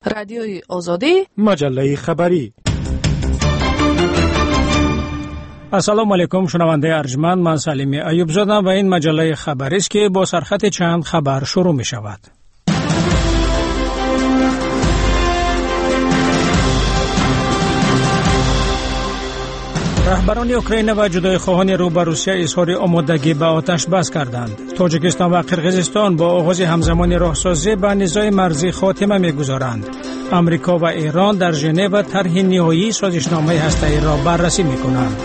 رادیوی آزادی، مجله خبری. السلام علیکم شنونده ارجمند، من سلیمی ایوب زادم و این مجله خبری است که با سرخط چند خبر شروع می شود. رهبران اوکراین و جدایخواهان رو به روسیه اظهار آمادگی به آتش بس کردند. تاجیکستان و قرقیزستان با آغاز همزمان راهسازی به نزاع مرزی خاتمه می‌گذارند. آمریکا و ایران در ژنو طرح نهایی سازشنامه هسته‌ای را بررسی می‌کنند.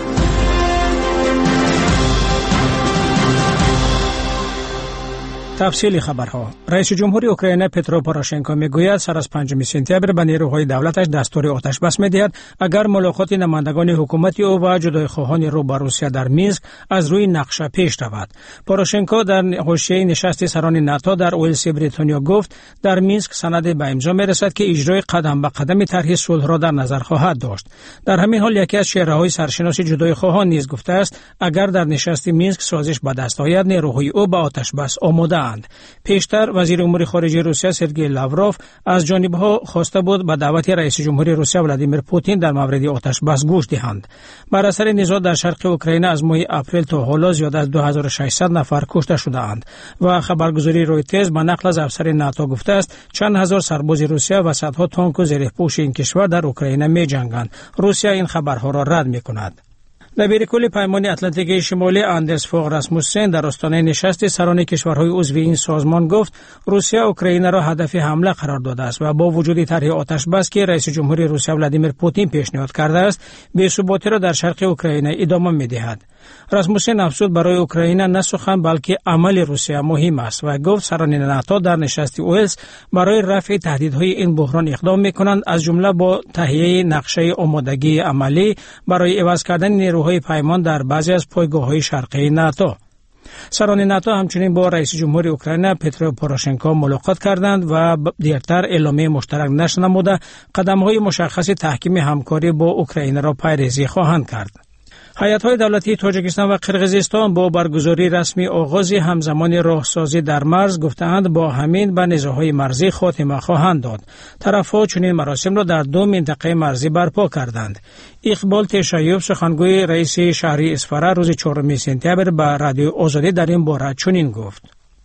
تفصیل خبرها. رئیس جمهور اوکراین پترو پوروشنکو میگوید سر از 5 سپتامبر به نیروهای دولتش دستور آتش بس می‌دهد اگر ملاقات نمایندگان حکومت او و جدایخواهان رو با روسیه در مینسک از روی نقشه پیش رود. پوروشنکو در حاشیه نشست سران ناتو در ولس بریتانیا گفت در مینسک سند به امضا میرسد که اجرای قدم به قدم طرح صلح را در نظر خواهد داشت. در همین حال یکی از چهره‌های سرشناس جدایخواهان نیز گفته است اگر در نشست مینسک سازش به دست آید نیروهای او به آتش بس آماده. پیشتر وزیر امور خارجه روسیه سرگئی لاوروف از جانبها خواسته بود به دعوت رئیس جمهور روسیه ولادیمیر پوتین در مورد آتش بس گوش دهند. بر اثر نزاع در شرق اوکراین از ماه اپریل تا حالا زیاد از 2600 نفر کشته شده‌اند و خبرگزاری رویترز به نقل از افسر ناتو گفته است چند هزار سرباز روسیه و صدها تانک و زره‌پوش این کشور در اوکراین می‌جنگند. روسیه این خبرها را رد می‌کند. دبیر کل پیمان اتلانتیک شمالی اندرس فوغ راسموسن در آستانه نشست سران کشورهای عضو این سازمان گفت روسیه اوکراین را هدف حمله قرار داده است و با وجود طرح آتش بس که رئیس جمهور روسیه ولادیمیر پوتین پیشنهاد کرده است بی‌ثباتی را در شرق اوکراین ادامه می‌دهد. راسموسن افزود برای اوکراین نه سخن بلکه عمل روسیه مهم است و گفت سران ناتو در نشست ولس برای رفع تهدیدهای این بحران اقدام می‌کنند از جمله با تهیه نقشه آمادگی عملی برای عوض کردن نیروهای پیمان در بعضی از پایگاه‌های شرقی ناتو. سران ناتو همچنین با رئیس جمهور اوکراین پترو پوروشنکو ملاقات کردند و دیرتر اعلامیه مشترک نشر نموده قدم‌های مشخص تحکیم همکاری با اوکراین را پیریزی خواهند کرد. هیئت‌های دولتی تاجیکستان و قرقیزستان با برگزاری رسمی آغاز همزمان راهسازی در مرز گفتند با همین به نزاع‌های مرزی خاتمه خواهند داد. طرف‌ها چنین مراسم را در 2 منطقه مرزی برپا کردند. اقبال تشایب سخنگوی رئیس شهری اسفره روز 4 سپتامبر به رادیو آزادی در این باره چنین گفت: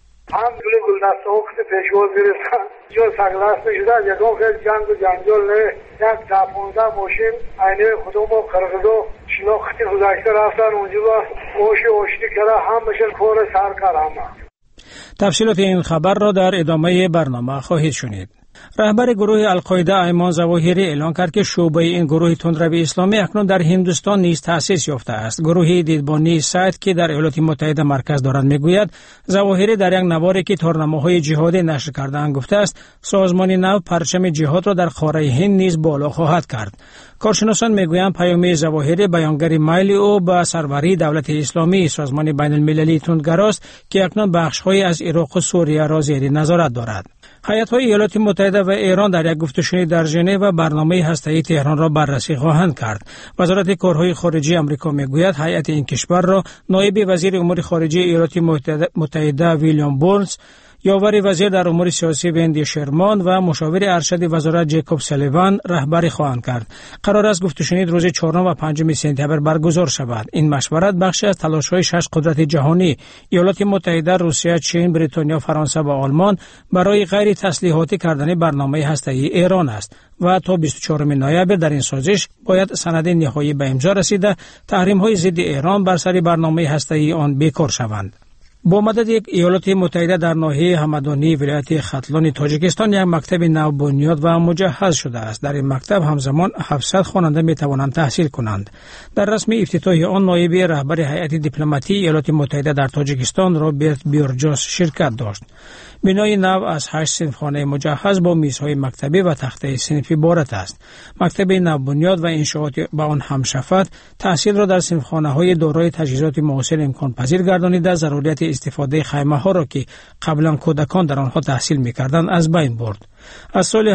دست وقت پیشواز گرفتن جو سرگلست نشده از یکم خیلی جنگ و جنجال نه یک 10-15 ماشین اینه خودم و قرقیزو شناختی گذاشته رفتن اونجا و اوشتی کرده هم بشن کور سر کر همه. تفصیلات این خبر را در ادامه برنامه خواهید شنید. رهبر گروه القاعده ایمان ظواهری اعلان کرد که شعبه این گروه تندروی اسلامی اکنون در هندوستان نیز تأسیس یافته است. گروه دیدبانی سایت که در ایالات متحده مرکز دارد میگوید ظواهری در یک نواری که تارنماهای جهادی نشر کرده‌اند گفته است سازمان نو پرچم جهاد را در قاره هند نیز بالا خواهد کرد. کارشناسان میگویند پیام ظواهری بیانگر میل او به سروری دولت اسلامی سازمان بین المللی تندگراست که اکنون بخش‌های از عراق و سوریه را زیر نظارت دارد. هیئت‌های ایالات متحده و ایران در یک گفتگوی در ژنو برنامه هسته‌ای تهران را بررسی خواهند کرد. وزارت کارهای خارجه آمریکا میگوید هیئت این کشور را نایب وزیر امور خارجه ایالات متحده ویلیام بورنز، یاور وزیر در امور سیاسی وندی شرمان و مشاور ارشد وزارت جیکوب سلیوان رهبری خواهند کرد. قرار است گفتگوی روز 4 و 5 سپتامبر برگزار شود. این مشورت بخشی از تلاش‌های 6 قدرت جهانی ایالات متحده، روسیه، چین، بریتانیا، فرانسه و آلمان برای غیر تسلیحاتی کردن برنامه هسته‌ای ایران است و تا 24 نوامبر در این سازش باید سند نهایی به امضا رسیده تحریم‌های ضد ایران بر سر برنامه هسته‌ای آن بیکار شوند. با مدد یک ایالات متحده در ناحیه همدانی ولایت ختلان تاجیکستان یک مکتب نو بنیاد و مجهز شده است. در این مکتب همزمان 700 خواننده می توانند تحصیل کنند. در رسم افتتاح آن نایب رهبر هیئت دیپلماتی ایالات متحده در تاجیکستان رابرت بیورجاس شرکت داشت. بنای نو از 8 صنفخانه مجهز با میزهای مکتبی و تخته صنفی عبارت است. مکتب نو بنیاد و انشاءات با آن همشفت تحصیل را در صنفخانه‌های دارای تجهیزات معاصر امکان پذیر گردانیده ضروریت استفاده خیمه‌ها را که قبلا کودکان در آنها تحصیل می‌کردند از بین برد. از سال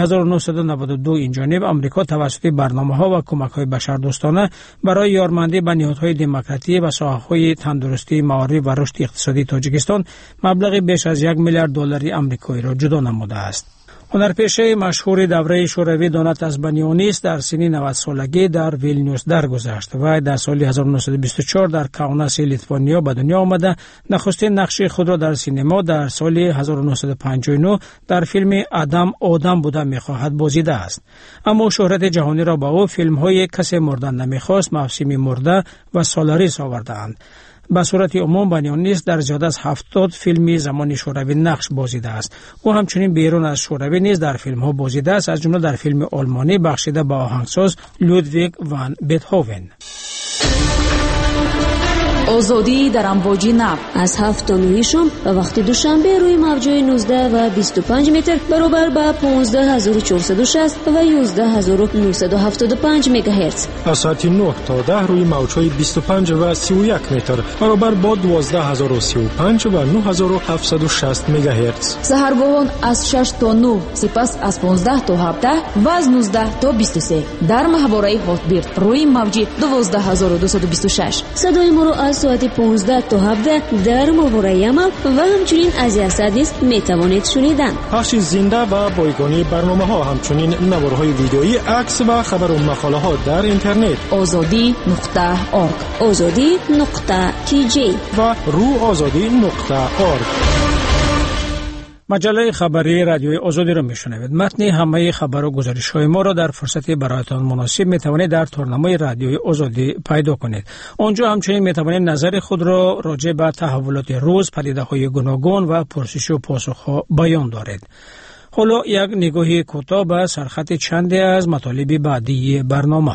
1992 این جانب آمریکا توسط برنامه‌ها و کمک‌های بشردوستانه برای یارمندی به نهادهای دموکراتی و ساحه‌های تندرستی، معارف و رشد اقتصادی تاجیکستان مبلغ بیش از $1 میلیارد آمریکایی را جدا نموده است. هنرپیشه مشهور دوره شوروی دونات ازبانیونیست در سن 90 سالگی در ویلنیوس درگذشت و در سال 1924 در کاوناس لیتوانیا به دنیا آمده. نخستین نقش خود را در سینما در سال 1959 در فیلم آدم بوده می‌خواهد بازیده است. اما شهرت جهانی را با او فیلم‌های کسی مردن نمی‌خواست، موسمی مرده و سالاریس آوردند. به صورت عموم بانیونیست در زیاد از 70 فیلمی زمان شوروی نقش بازیده است. او همچنین بیرون از شوروی نیز در فیلم‌ها بازیده است، از جمله در فیلم آلمانی بخشیده به آهنگساز لودویگ وان بتهوون. آزادی در امواج نو از 7 تا 9 شام و وقت دوشنبه روی موج‌های 19 و 25 متر برابر به 15460 و 11975 مگاهرتز. از ساعت 9 تا 10 روی موج‌های 25 و 31 متر برابر با 12035 و 9760 مگاهرتز. سحرگاهان از 6 تا 9، سپس از 15 تا 17 و از 19 تا 23 در ماهواره هاتبیرد روی موج 12226. صدای ما را از ساعت 15 تا 17 در ماهواره عمل و همچنین از یاسد نیز میتوانید شنیدن. پخش زنده و بایگانی برنامه ها، همچنین نوارهای ویدئویی، عکس و خبر و مقاله ها در اینترنت azadi.org azadi.tj و روآزادی.org. مجله خبری رادیوی آزادی را میشنوید. متن همه خبر و گزارش های ما را در فرصت برایتان مناسب میتوانید در تورنمای رادیوی آزادی پیدا کنید. آنجا همچنین میتوانید نظر خود را راجع به تحولات روز، پدیده های گوناگون و پرسش و پاسخ ها بیان دارید. حالا یک نگاهی کوتاه به سرخط چندی از مطالب بعدی برنامه.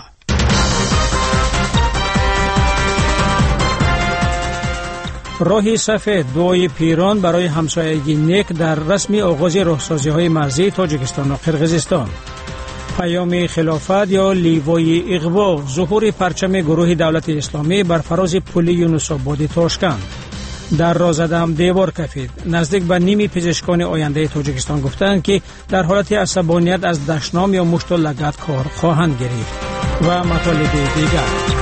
راه سفید دوی پیران برای همسایگی نیک در رسمی آغاز راهسازی‌های مرزی تاجیکستان و قرقیزستان. پیام خلافت یا لیوای اغوا، ظهور پرچم گروه دولت اسلامی بر فراز پل یونس آباد تاشکند. در رازدهم دیوار کفید. نزدیک به نیم پزشکان آینده تاجیکستان گفتند که در حالت عصبانیت از دشنام یا مشت و لگد کار خواهند گرفت. و مطالب دیگر.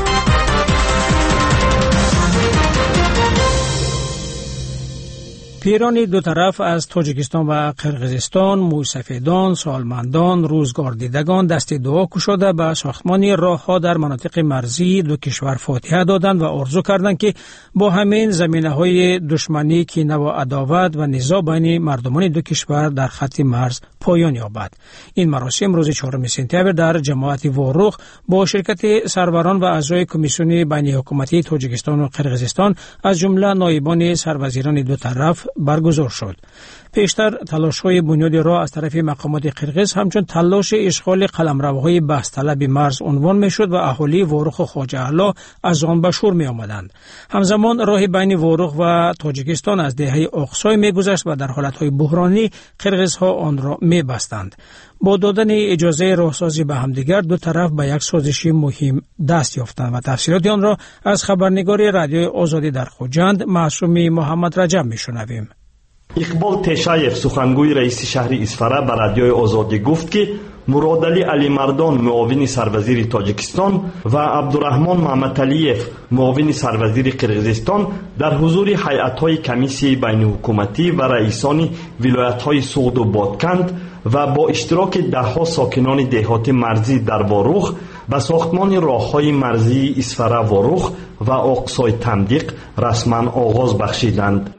پیران دو طرف از تاجیکستان و قرقیزستان، موسفیدان، سالمندان، روزگار دیدگان دست دعا گشاده به ساختمان راه‌ها در مناطق مرزی دو کشور فاتحه دادند و آرزو کردند که با همین زمینه‌های دشمنی، کینه و عداوت و نزاع بین مردمان دو کشور در خط مرز پایان یابد. این مراسم روز 4 سپتامبر در جماعت وروخ با شرکت سروران و اعضای کمیسیون بین حکومتی تاجیکستان و قرقیزستان از جمله نایبان سروزیران دو طرف برگزار شد. پیشتر تلاش‌های بنیاد راه از طرف مقامات قرقیز همچون تلاش اشغال قلمروهای بحث طلب مرز عنوان می‌شد و اهالی وروخ و خواجه اعلی از آن به شور می‌آمدند. همزمان راه بین وروخ و تاجیکستان از دهه اقصای می‌گذشت و در حالت‌های بحرانی قرقیزها آن را می‌بستند. با دادن اجازه راهسازی به همدیگر دو طرف به یک سازش مهم دست یافتند و تفصیلات آن را از خبرنگار رادیوی آزادی در خوجند معصومی محمد رجب می‌شنویم. اقبال تشایف سخنگوی رئیس شهر اسفره به رادیوی آزادی گفت که مرادعلی علی مردان معاون سروزیر تاجیکستان و عبدالرحمن محمدعلیف معاون سروزیر قرقیزستان در حضور هیئت‌های کمیسیون بین حکومتی و رئیسان ولایت‌های سغد و بادکند و با اشتراک ده‌ها ساکنان دهات مرزی در واروخ به ساختمان راه‌های مرزی اسفره واروخ و اقصای تمدیق رسما آغاز بخشیدند.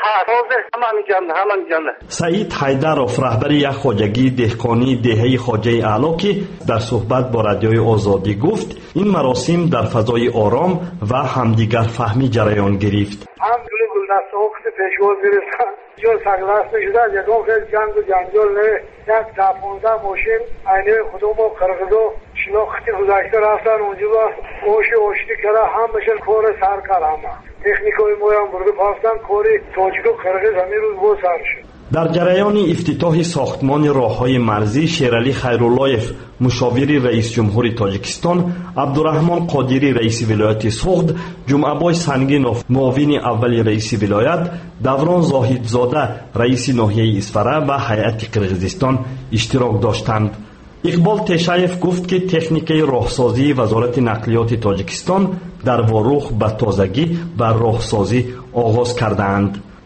سعید حیدروف رهبر یک خواجگی دهقانی دهه خواجه اعلی که در صحبت با رادیوی آزادی گفت این مراسم در فضای آرام و همدیگر فهمی جریان گرفت. پیشواز گرفتن جو سگلاس نشده از یکم خیلی جنگ و جنجال نه یک 10-15 ماشین اینه خودم و قرقیزو شناختی گذاشته رفتن اونجا با اوشتی کرده هم بشن کار سر کار همه تکنیکای مویم برده پاستن کاری تاجیک و قرقیز همین روز با سر شد. در جریان افتتاح ساختمان راه‌های مرزی شیرعلی خیراللهیف مشاور رئیس جمهور تاجیکستان، عبدالرحمن قادری رئیس ولایت سغد، جمعه‌بای سنگینوف معاون اول رئیس ولایت، دوران زاهدزاده رئیس ناحیه اسفره و هیئت قرقیزستان اشتراک داشتند. اقبال تشایف گفت که تکنیک راهسازی وزارت نقلیات تاجیکستان در واروخ به تازگی و راهسازی آغاز کردند.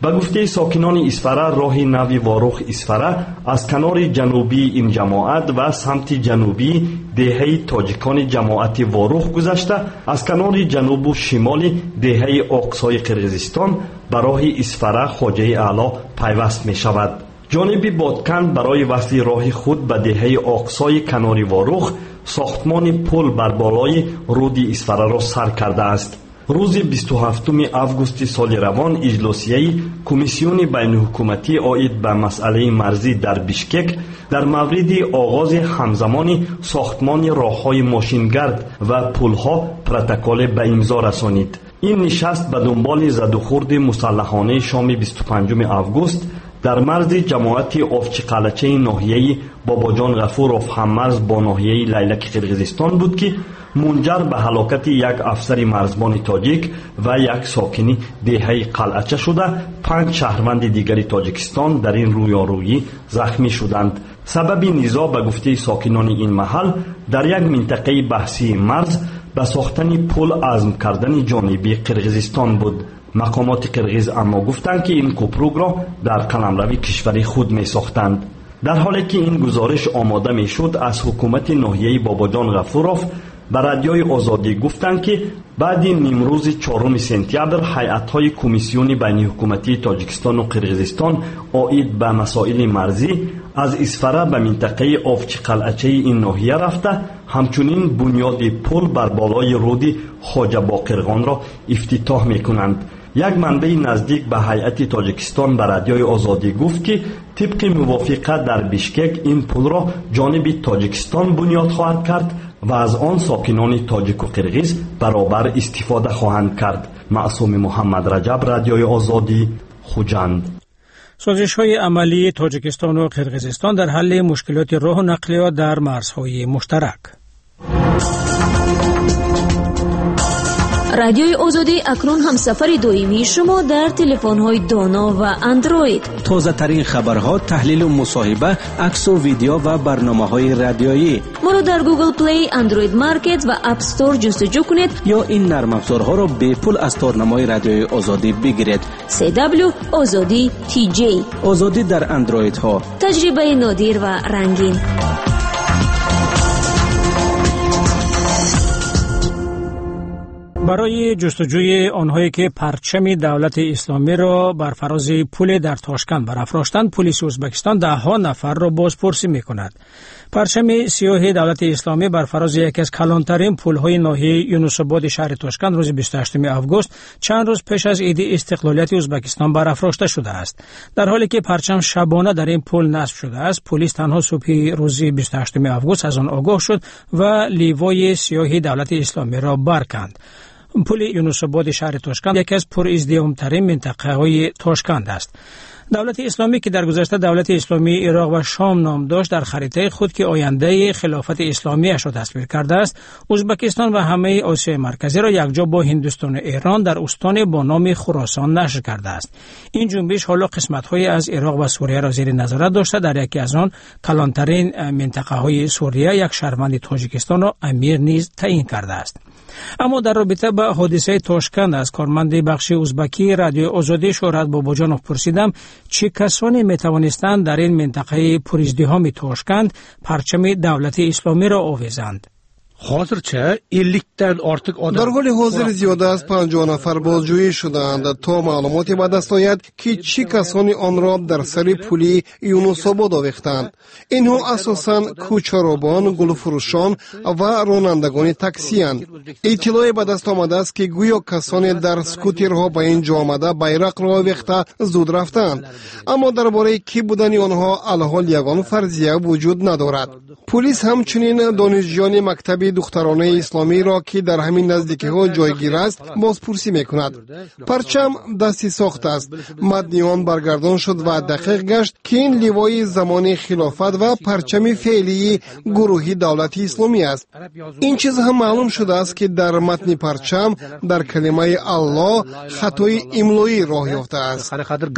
به گفته ساکنان اسفره، راه نوی واروخ اسفره از کنار جنوبی این جماعت و سمت جنوبی دهه تاجیکان جماعت واروخ گذشته از کنار جنوب و شمال دهه اقصای قرقیزستان به راه اسفره خواجه اعلی پیوست می شود. جانب بادکند برای وصل راه خود به دهه اقصای کنار واروخ ساختمان پل بر بالای رود اسفره را سر کرده است. روز 27 آگوست سال روان اجلاسیه کمیسیون بین حکومتی عاید به مسئله مرزی در بیشکک در مورد آغاز همزمان ساختمان راههای ماشینگرد و پلها پروتکل به امضا رسانید. این نشست به دنبال زد و خورد مسلحانه شام 25 آگوست در مرز جماعت آفچی قلچه ناحیه باباجان غفورов هممرز با ناحیه لیلک قرقیزستان بود که منجر به هلاکت یک افسر مرزبان تاجیک و یک ساکنی دهه قلعچه شده 5 شهروند دیگری تاجیکستان در این رویارویی زخمی شدند. سبب نزاع به گفته ساکنان این محل در یک منطقه بحثی مرز به ساختن پل عزم کردن جانبی قرقیزستان بود. مقامات قرقیز اما گفتند که این کوپروگ را در قلمرو کشوری خود می ساختند. در حالی که این گزارش آماده می شد از حکومت ناحیه باباجان غفورov به رادیوی آزادی گفتند که بعد نیمروز 4 سپتامبر هیئت‌های کمیسیون بین حکومتی تاجیکستان و قرقیزستان عاید به مسائل مرزی از اسفره به منطقه آفچی قلعچه این ناحیه رفته همچنین بنیاد پل بر بالای رود خواجه باقرغان را افتتاح می‌کنند. یک منبع نزدیک به هیئت تاجیکستان به رادیوی آزادی گفت که طبق موافقت در بیشکک این پل را جانب تاجیکستان بنیاد خواهد کرد و از آن ساکنان تاجیک و قرقیز برابر استفاده خواهند کرد. معصوم محمد رجب، رادیوی آزادی، خوجند. سازش‌های عملی تاجیکستان و قرقیزستان در حل مشکلات راه و نقلیات در مرزهای مشترک. رادیوی آزادی اکنون هم سفر دائمی شما در تلفن‌های دانا و اندروید. تازه ترین خبرها، تحلیل و مصاحبه، عکس و ویدیو و برنامه‌های رادیویی. ما را در گوگل پلی، اندروید مارکت و اپ استور جستجو کنید یا این نرم افزارها را به پول از تارنمای رادیوی آزادی بگیرید. CW آزادی TJ. آزادی در اندروید ها. تجربه نادر و رنگین. برای جستجوی آنهایی که پرچم دولت اسلامی را بر فراز پل در تاشکند برافراشتند، پلیس ازبکستان 10 نفر را بازپرسی می‌کند. پرچم سیاه دولت اسلامی بر فراز یکی از کلانترین پل‌های ناحیه یونس‌آباد شهر تاشکند روز 28 آگوست چند روز پیش از عید استقلالیت ازبکستان برافراشته شده است. در حالی که پرچم شبانه در این پل نصب شده است، پلیس تنها صبح روز 28 آگوست از آن آگاه شد و لیوای سیاه دولت اسلامی را برکند. پل یونس‌آباد شهر تاشکند یکی از پرازدحام‌ترین منطقه‌های تاشکند است. دولت اسلامی که در گذشته دولت اسلامی عراق و شام نام داشت، در خریطه خود که آینده خلافت اسلامی اش را تصویر کرده است، ازبکستان و همه آسیای مرکزی را یکجا با هندوستان و ایران در استان با نام خراسان نشر کرده است. این جنبش حالا قسمت‌های از عراق و سوریه را زیر نظارت داشته، در یکی از آن کلانترین منطقه‌های سوریه یک شهروند تاجیکستان را امیر نیز تعیین کرده است. اما در رابطه با حادثه تاشکند از کارمند بخش ازبکی رادیو آزادی شهرت باباجانوف پرسیدم چه کسانی می توانستند در این منطقه پرازدحام تاشکند پرچم دولت اسلامی را آویزند. hozircha 50 dan ortiq odam در حال حاضر زیاده از 50 نفر بازجویی شدند تا معلوماتی به دست آید که چه کسانی آن را در سر پلی یونس‌آباد آویختند. اینها اساساً کوچه‌ربان، گلفروشان و رانندگان تاکسی اند. اطلاعی به دست آمده است که گویا کسانی در اسکوترها به اینجا آمده بیرق را آویخته زود رفتند، اما درباره کی بودن آنها الحال یگان فرضیه وجود ندارد. پلیس همچنین دانشجویان مکتب دخترانه اسلامی را که در همین نزدیکی ها جایگیر است بازپرسی میکند. پرچم دستی ساخته است. متن آن برگردان شد و دقیق گشت که این لیوای زمان خلافت و پرچم فعلی گروهی دولت اسلامی است. این چیز هم معلوم شده است که در متن پرچم در کلمه الله خطای املایی راه یافته است.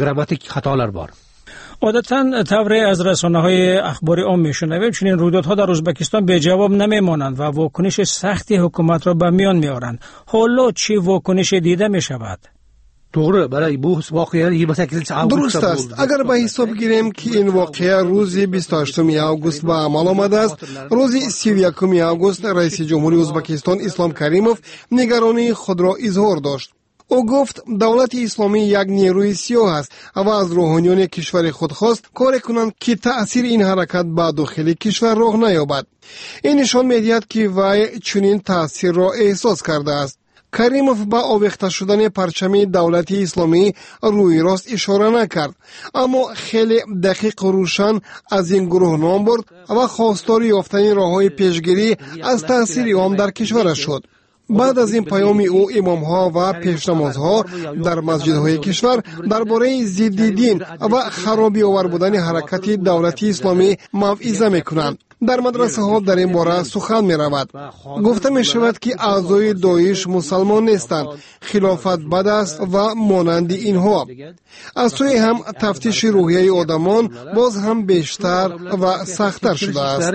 عادتاً طوری از رسانه‌های اخباری عام می‌شنویم چنین رویدادها در ازبکستان به جواب نمی‌مانند و واکنش سختی حکومت را به میان می‌آورند. حالا چه واکنش دیده می‌شود؟ to'g'ri, برای bu voqea 28 avgust درست است. اگر به حساب گیریم که این واقعه روز 28 آگوست به عمل آمده است، روز 31 آگوست رئیس جمهوری ازبکستان اسلام کریموف نگرانی خود را اظهار داشت. او گفت دولت اسلامی یک نیروی سیاه است و از روحانیان کشور خود خواست کار کنند که تأثیر این حرکت به داخل کشور راه نیابد. این نشان می‌دهد که وی چنین تأثیر را احساس کرده است. کریموف با آویخته شدن پرچم دولت اسلامی روی راست اشاره نکرد، اما خیلی دقیق و روشن از این گروه نام برد و خواستار یافتن راه‌های پیشگیری از تأثیر آن در کشور شد. بعد از این پیام او امام‌ها و پیشنمازها در مسجدهای کشور درباره ضد دین و خرابی آور بودن حرکت دولت اسلامی موعظه می‌کنند. در مدرسه ها در این باره سخن می رود. گفته می شود که اعضای داعش مسلمان نیستند، خلافت بد است و مانند اینها. از سوی هم تفتیش روحیه آدمان باز هم بیشتر و سخت‌تر شده است.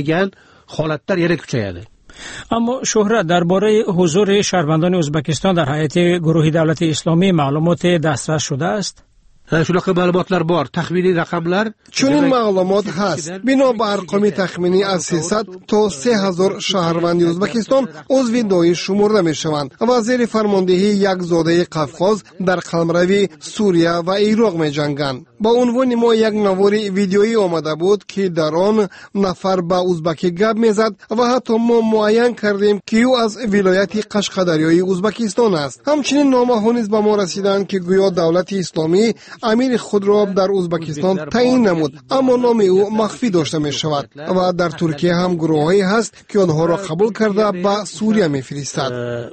اما شهرت درباره حضور شهروندان ازبکستان در هیئت گروه دولت اسلامی معلومات دسترس شده است؟ shunaqa ma'lumotlar bor, taxminiy raqamlar. چنین معلومات هست. بنا به ارقام تخمینی از 300 تا 3000 شهروند ازبکستان عضو داعش شمرده می شوند و زیر فرماندهی یک زاده قفقاز در قلمروی سوریه و عراق می جنگند. با عنوان ما یک نوار ویدیویی آمده بود که در آن نفر به ازبکی گپ میزد و حتی ما معین کردیم که او از ولایت قشقدریای ازبکستان است. همچنین نامه ها نیز به ما رسیدند که گویا دولت اسلامی امیر خود را در ازبکستان تعیین نمود، اما نام او مخفی داشته می شود و در ترکیه هم گروهی هست که آنها را قبول کرده به سوریه می فرستد.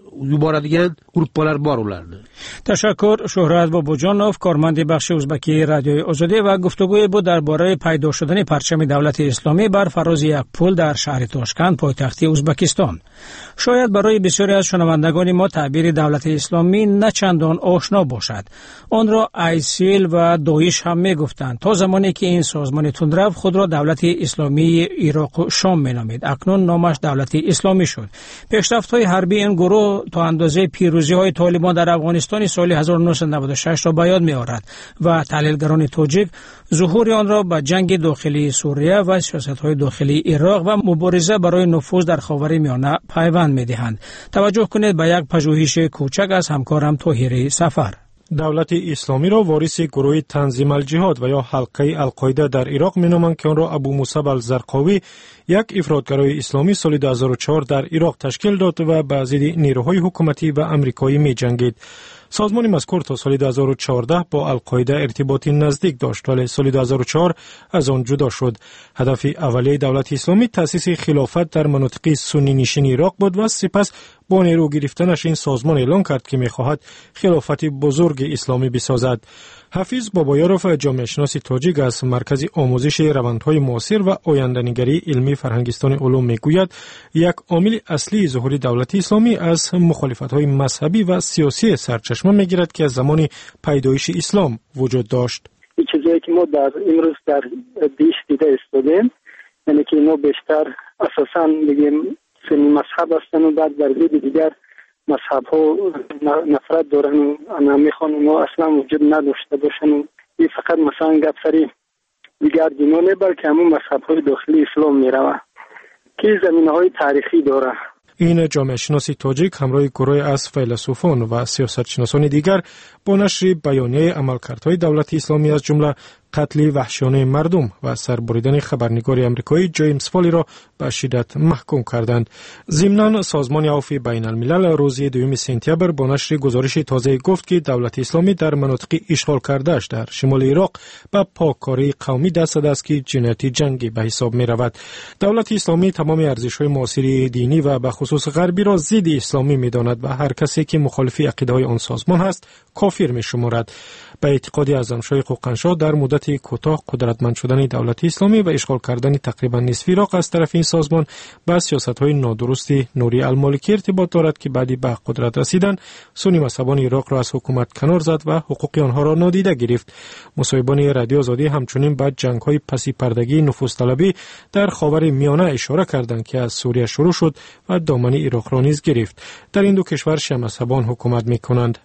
تشکر شهرت بابوجانوف، کارمند بخش ازبکی رادیوی آزادی و گفتگوی بود درباره پیدا شدن پرچم دولت اسلامی بر فراز یک پل در شهر تاشکند پایتخت ازبکستان. شاید برای بسیاری از شنوندگان ما تعبیر دولت اسلامی نه چندان آشنا باشد. آن را آیسیل و داعش هم می گفتند تا زمانی که این سازمان تندرو خود را دولت اسلامی عراق و شام می نامید. اکنون نامش دولت اسلامی شد. پیشرفت‌های حربی این گروه تا اندازه پیروزی‌های طالبان در افغانستان سال 1996 را به یاد می‌آورد و تحلیلگران تاجیک ظهور آن را به جنگ داخلی سوریه و سیاست‌های داخلی عراق و مبارزه برای نفوذ در خاورمیانه پیوند می‌دهند. توجه کنید به یک پژوهش کوچک از همکارم طاهری سفر. دولت اسلامی را وارث گروه تنظیم الجهاد و یا حلقه القاعده در عراق مینامند که آن را ابو مصعب الزرقاوی، یک افراطگرای اسلامی، سال 2004 در عراق تشکیل داد و با ضد نیروهای حکومتی و امریکایی می‌جنگید. سازمان مذکور تا سال 2014 با القاعده ارتباطی نزدیک داشت ولی سال 2004 از آن جدا شد. هدف اولیه دولت اسلامی تأسیس خلافت در مناطق سنی نشین عراق بود و سپس با نیرو گرفتنش این سازمان اعلان کرد که می‌خواهد خلافت بزرگ اسلامی بسازد. حفیظ بابایاروف، جامعه شناس تاجیک از مرکز آموزش روندهای معاصر و آینده‌نگری علمی فرهنگستان علوم میگوید یک عامل اصلی ظهور دولت اسلامی از مخالفت‌های مذهبی و سیاسی سرچشمه میگیرد که از زمان پیدایش اسلام وجود داشت. این چیزی که ما در امروز در دیش دیده استادیم، یعنی که ما بیشتر اساساً میگیم سنی مذهب هستن و بعد در ضد دیگر مذهب ها نفرت دارن و میخوان ما اصلا وجود نداشته باشن و این فقط مثلا گپ سری دیگر دینانه بلکه همون مذهب های داخلی اسلام میروه که زمینه های تاریخی داره. این جامعه شناسی تاجیک همراه گروه از فیلسوفان و سیاستشناسان دیگر با نشر بیانیه عملکردهای دولت اسلامی از جمله قتل وحشیانه مردم و سربریدن خبرنگار امریکایی جیمز فالی را به شدت محکوم کردند. ضمناً سازمان عفو بین الملل روز 2 سپتامبر با نشر گزارش تازه گفت که دولت اسلامی در مناطق اشغال کرده‌اش در شمال عراق به پاککاری قومی دست داده است که جنایت جنگی به حساب می رود. دولت اسلامی تمام ارزش‌های معاصر دینی و به خصوص غربی را ضد اسلامی می داند و هر کسی که مخالف عقیده‌های آن سازمان است کافر می شمارد. به اعتقاد اعظمشاه حقوق‌انشا در مدت کوتاه قدرتمند شدن دولت اسلامی و اشغال کردن تقریبا نصف عراق از طرف این سازمان با سیاست‌های نادرست نوری المالکی ارتباط دارد که بعدی به قدرت رسیدن سنی مذهبان عراق را از حکومت کنار زد و حقوق آنها را نادیده گرفت. مصاحبان رادیو آزادی همچنین بعد جنگ‌های پسی پردگی نفوذطلبی در خاورمیانه اشاره کردند که از سوریه شروع شد و دامن عراق را نیز گرفت. در این دو کشور شیعه مذهبان حکومت می‌کنند.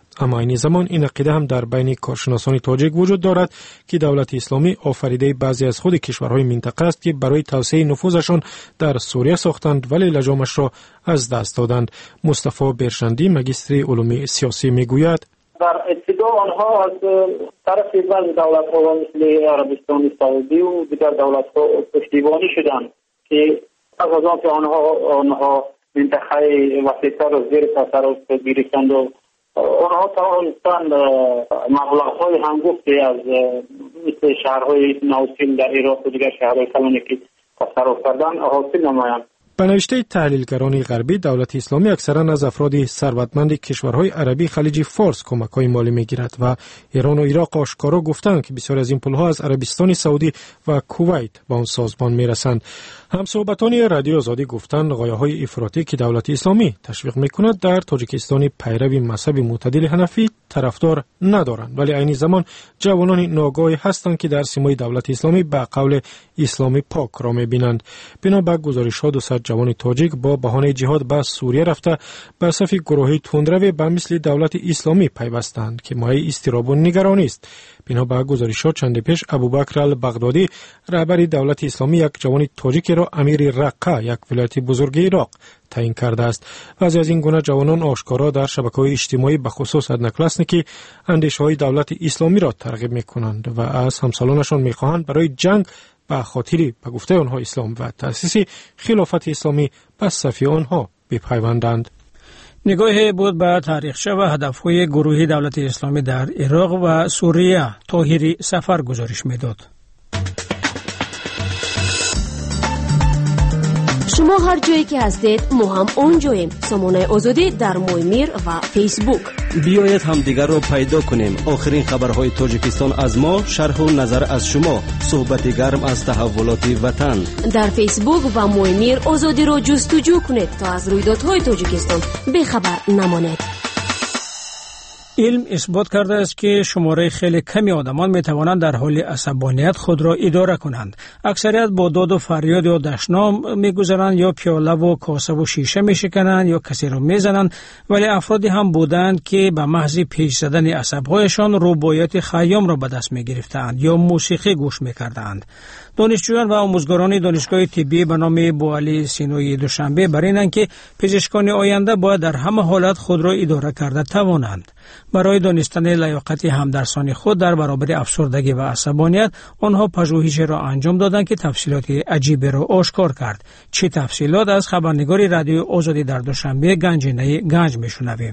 اما این زمان این عقیده هم در بین کارشناسان تاجیک وجود دارد که دولت اسلامی آفریده بعضی از خود کشورهای منطقه است که برای توسعه نفوذشان در سوریه ساختند ولی لجامش را از دست دادند. مصطفی برشندی مگستر علوم سیاسی میگوید در ابتدا آنها از طرف بعض دولت‌ها مثل عربستان سعودی و دیگر دولت‌ها پشتیبانی شدند که از آن که آنها منطقه وسیع‌تر را زیر تصرف گرفتند و آنها توانستند مبلغ‌های هنگفتی از مثل شهرهای نوسیل در عراق و دیگر شهرهای کلانی که تصرف کردند حاصل نمایند. به نوشته تحلیلگران غربی، دولت اسلامی اکثرا از افراد ثروتمند کشورهای عربی خلیج فارس کمک‌های مالی می‌گیرد و ایران و عراق آشکارا گفتند که بسیار از این پول‌ها از عربستان سعودی و کویت به آن سازمان می‌رسند. همصحبتان رادیو آزادی گفتند غایه‌های افراطی که دولت اسلامی تشویق می‌کند در تاجیکستان پیرو مذهب معتدل حنفی طرفدار ندارند، ولی عین زمان جوانان ناگاهی هستند که در سیمای دولت اسلامی به قول اسلامی پاک را می‌بینند. بنابر گزارش‌ها 200 جوان تاجیک با بهانه جهاد به سوریه رفته به صف گروهی تندرو به مثل دولت اسلامی پیوستند که مایه اضطراب و نگرانی است. بنابر گزارش‌ها چند پیش ابوبکر البغدادی رهبر دولت اسلامی یک جوان تاجیک را امیر رقه یک ولایت بزرگ عراق تعیین کرده است. بعضی از این گونه جوانان آشکارا در شبکه‌های اجتماعی به خصوص ادناکلاس که اندیشه‌های دولت اسلامی را ترغیب می‌کنند و از همسالانشان می‌خواهند برای جنگ به خاطری به گفته آنها اسلام و تأسیس خلافت اسلامی به صف آنها بپیوندند. نگاه بود به تاریخچه و هدف‌های گروهی دولت اسلامی در عراق و سوریه. طاهری سفر گزارش می‌داد. شما هر جایی که هستید ما هم اونجاییم. سامانه آزادی در مویمیر و فیسبوک. بیایید هم دیگر رو پیدا کنیم. آخرین خبرهای تاجیکستان از ما، شرح و نظر از شما، صحبت گرم از تحولات وطن. در فیسبوک و مویمیر آزادی رو جستجو کنید تا از رویدادهای تاجیکستان بخبر نمانید. علم اثبات کرده است که شماره خیلی کمی آدمان می توانند در حال عصبانیت خود را اداره کنند. اکثریت با داد و فریاد یا دشنام می گذرند یا پیاله و کاسه و شیشه می شکنند یا کسی را می زنند، ولی افرادی هم بودند که به محض پیش زدن عصبهایشان رباعیات خیام را به دست می گرفتند یا موسیقی گوش می کردند. دانشجویان و آموزگاران دانشگاه طبی به نام بوعلی سینوی دوشنبه برینند که پزشکان آینده باید در همه حالت خود را اداره کرده توانند. برای دانستن لیاقت همدرسان خود در برابر افسردگی و عصبانیت آنها پژوهشی را انجام دادند که تفصیلات عجیبی را آشکار کرد. چه تفصیلات از خبرنگار رادیو آزادی در دوشنبه گنجینه گنج میشنویم.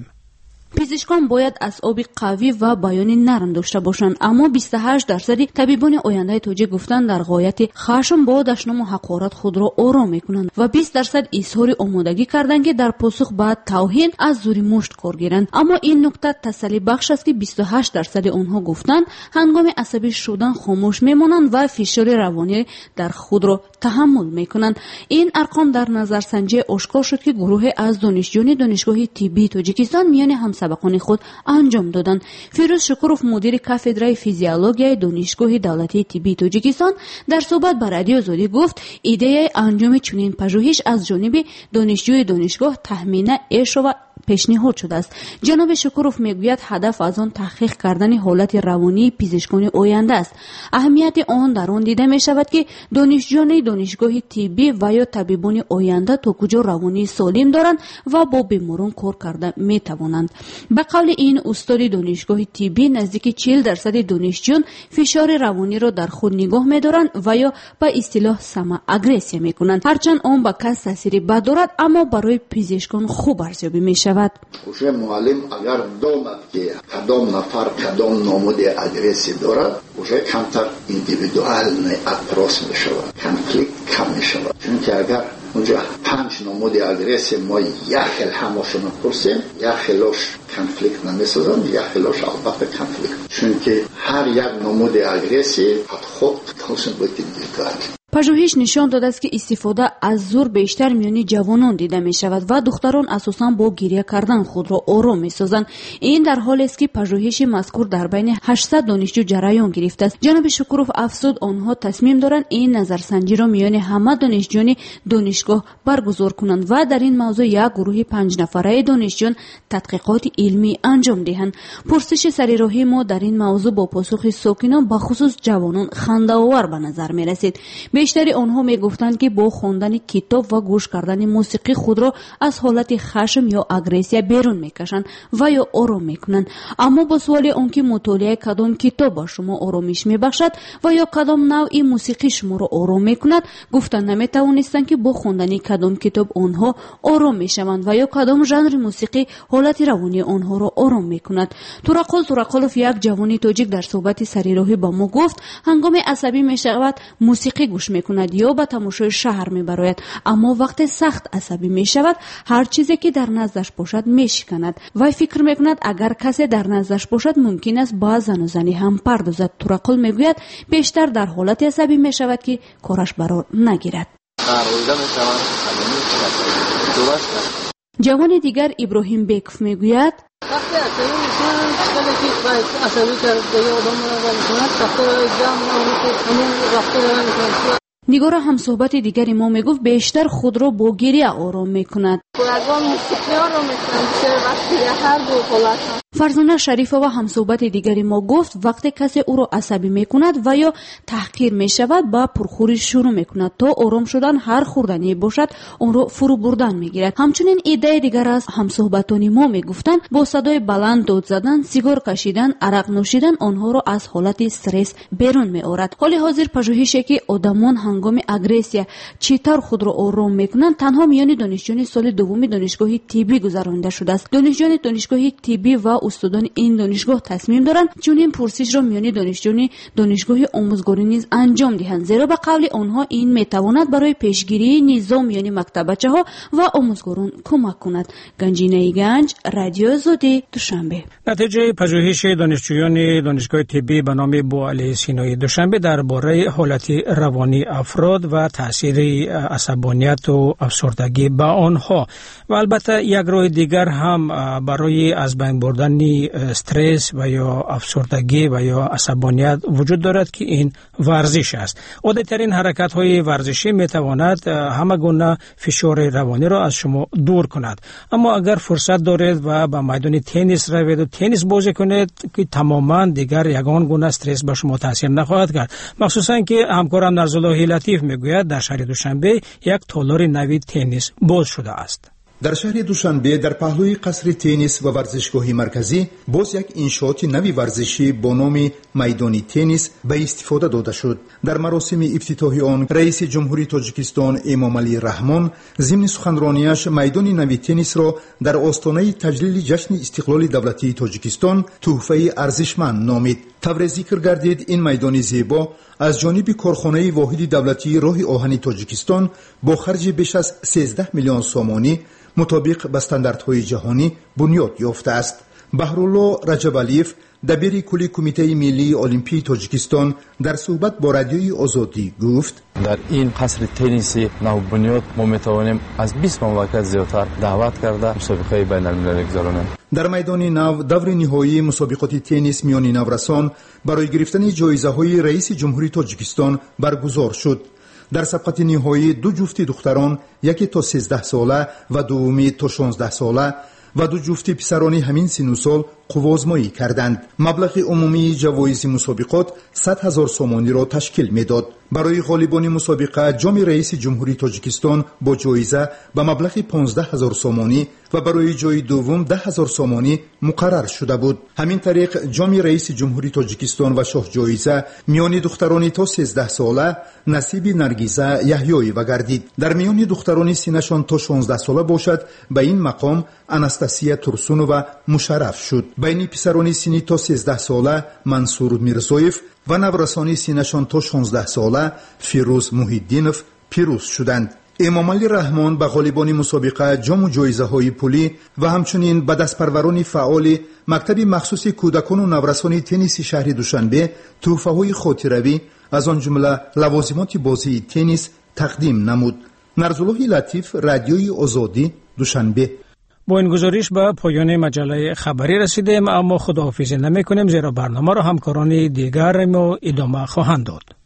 پزشکان باید اعصاب قوی و بیان نرم داشته باشند، اما 28% طبیبان آینده تاجیک گفتند در غایت خشم با دشنام و حقارت خود را آرام میکنند و 20% اظهار آمادگی کردند که در پاسخ به توهین از زور مشت کار گیرند. اما این نکته تسلی بخش است که 28% آنها گفتند هنگام عصبی شدن خاموش میمانند و فشار روانی در خود را تحمل میکنند. این ارقام در نظرسنجی آشکار شد که گروه از دانشجویان دانشگاه طبی تاجیکستان میان همسبقان خود انجام دادند. فیروز شکروف مدیر کاتدرای فیزیولوژی دانشگاه دولتی طبی تاجیکستان در صحبت با رادیو آزادی گفت ایده انجام چنین پژوهش از جانب دانشجوی دانشگاه تخمین ایش و پیشنهاد شده است. جناب شکروف میگوید هدف از آن تحقیق کردن حالت روانی پزشکان آینده است. اهمیت آن در آن دیده می شود که دانشجویان دانشگاه طبی و یا طبیبان آینده تا کجا روانی سالم دارند و با بیماران کار کرده می توانند. به قول این استاد دانشگاه طبی نزدیک 40% دانشجویان فشار روانی را در خود نگاه می دارند و یا به اصطلاح سما اگریسیا می کنند. هرچند آن به کس تاثیری بد دارد اما برای پزشکان خوب ارزیابی می شود. уже معلم اگر داند که کدام نفر کدام نمود اگریسی دارد уже کمتر ایندیویدوال اپروچ می شود، کنفلیکت کم می شود. چون که اگر اونجا 5 نمود اگریسی ما یک خیل همشون پرسیم یک خیلش کنفلیکت نمیسازن، یک خیلش البته کنفلیکت، چون که هر یک نمود اگریسی خود توسن باید ایندیویدوال. پژوهش نشان داده است که استفاده از زور بیشتر میان جوانان دیده می شود و دختران اساساً با گریه کردن خود را آرام می سازند. این در حالی است که پژوهش مذکور در بین 800 دانشجو جریان گرفته است. جناب شکروف افزود آنها تصمیم دارند این نظرسنجی را میان همه دانشجویان دانشگاه برگزار کنند و در این موضوع یک گروه 5 نفره دانشجویان تحقیقات علمی انجام دهند. پرسش سریراهی ما در این موضوع با پاسخ ساکنان به خصوص جوانان خنده‌آور به نظر می رسید. بیشتر آنها می گفتند که با خواندن کتاب و گوش کردن موسیقی خود را از حالت خشم یا اگریسیا بیرون می کشند و یا آرام می کنند. اما با سوال آنکه مطالعه کدام کتاب با شما آرامش می بخشد و یا کدام نوع موسیقی شما را آرام می کند، گفتند نمی توانستند که با خواندن کدام کتاب آنها آرام می شوند و یا کدام ژانر موسیقی حالت روانی آنها را آرام می کند. تورقلوف یک جوانی تاجیک در صحبت سریراهی با ما گفت هنگام عصبی می شود موسیقی گوش می کند یا به تماشای شهر می براید، اما وقت سخت عصبی می شود هر چیزی که در نزدش باشد می شکند. وی فکر می کند اگر کسی در نزدش باشد ممکن است با زن و زنی هم پردازد. تورقل می گوید بیشتر در حالت عصبی می شود که کارش برار نگیرد. جوان دیگر ابراهیم بیکوف می گوید وقتی عصبی میشن عصبی کرده یا آدم را میکنند وقتی جمع وقتی نگار هم صحبت دیگری ما میگفت بیشتر خود را با گریه آرام میکند. فرزانه شریفه و هم صحبت دیگری ما گفت وقتی کسی او را عصبی میکند و یا تحقیر میشود با پرخوری شروع میکند تا آرام شدن هر خوردنی باشد اون را فرو بردن میگیرد. همچنین ایده دیگر از هم صحبتانی ما میگفتند با صدای بلند داد زدن، سیگار کشیدن، عرق نوشیدن آنها را از حالت استرس بیرون میآورد. حال حاضر پژوهشی که آدمان هنگام اگریسیا چطور خود را آرام میکنند تنها میان دانشجویان سال دوم دانشگاه طبی گذرانده شده است. دانشجویان دانشگاه طبی و استادان این دانشگاه تصمیم دارند چنین پرسش را میان دانشجویان دانشگاه آموزگاری نیز انجام دهند، زیرا به قول آنها این میتواند برای پیشگیری نظام میان مکتبچه‌ها و آموزگاران کمک کند. گنجینه گنج، رادیو آزادی، دوشنبه. نتیجه پژوهش دانشجویان دانشگاه طبی به نام بوعلی سینایی دوشنبه درباره حالت روانی افراد و تاثیر عصبانیت و افسردگی به آنها و البته یک راه دیگر هم برای از بین بردن استرس و یا افسردگی و یا عصبانیت وجود دارد که این ورزش است. عادی‌ترین حرکت‌های ورزشی می‌تواند همه گونه فشار روانی را از شما دور کند. اما اگر فرصت دارید و به میدان تنیس روید و تنیس بازی کنید که تماما دیگر یگان گونه استرس به شما تاثیر نخواهد کرد. مخصوصا که همکارم نرزالله لطیف میگوید در شهر دوشنبه یک تالار نوی تنیس باز شده است. در شهر دوشنبه در پهلوی قصر تنیس و ورزشگاه مرکزی باز یک انشاءات نوی ورزشی با نام میدان تنیس به استفاده داده شد. در مراسم افتتاحی آن رئیس جمهوری تاجیکستان امامعلی رحمان ضمن سخنرانیش میدان نوی تنیس را در آستانه تجلیل جشن استقلال دولتی تاجیکستان تحفه ارزشمند نامید. طور ذکر گردید این میدان زیبا از جانب کارخانه واحد دولتی راه آهن تاجیکستان با خرج بیش از 13 میلیون سومانی مطابق به استانداردهای جهانی بنیاد یافته است. بهرالله رجبالیف دبیر کل کمیته ملی المپی تاجیکستان در صحبت با رادیوی آزادی گفت در این قصر تنیسی نو بنیاد ما میتوانیم از 20 مملکت زیادتر دعوت کرده مسابقه بین المللی گذرانیم. در میدان نو دور نهایی مسابقات تنیس میان نورسان برای گرفتن جایزه های رئیس جمهوری تاجیکستان برگزار شد. در سبقت نهایی دو جفت دختران، یکی تا 13 ساله و دومی تا 16 ساله و دو جفت پسرانی همین سن و سال قوازمایی کردند. مبلغ عمومی جوایز مسابقات 100,000 سومانی را تشکیل میداد. برای غالبان مسابقه جام رئیس جمهوری تاجیکستان با جایزه به مبلغ 15,000 سومانی و برای جای دوم 10,000 سومانی مقرر شده بود. همین طریق جام رئیس جمهوری تاجیکستان و شاه جایزه میان دختران تا 13 ساله نصیب نرگیزه یحیایی و گردید. در میان دختران سنشان تا 16 ساله باشد به این مقام اناستاسیا تورسونووا مشرف شد. بین پسران سنی تا 13 ساله منصور میرزویف و نورسانی سنشان تا 16 ساله فیروز محیدینوف پیروز شدند. امامعلی رحمان به غالبان مسابقه جام و جایزه های پولی و همچنین به دستپروران فعال مکتب مخصوص کودکان و نورسان تنیس شهر دوشنبه تحفه های خاطروی از آن جمله لوازمات بازی تنیس تقدیم نمود. نرزالله لطیف، رادیوی آزادی، دوشنبه. با این گزارش به پایان مجله خبری رسیدیم، اما خداحافظی نمی کنیم زیرا برنامه را همکاران دیگر ما ادامه خواهند داد.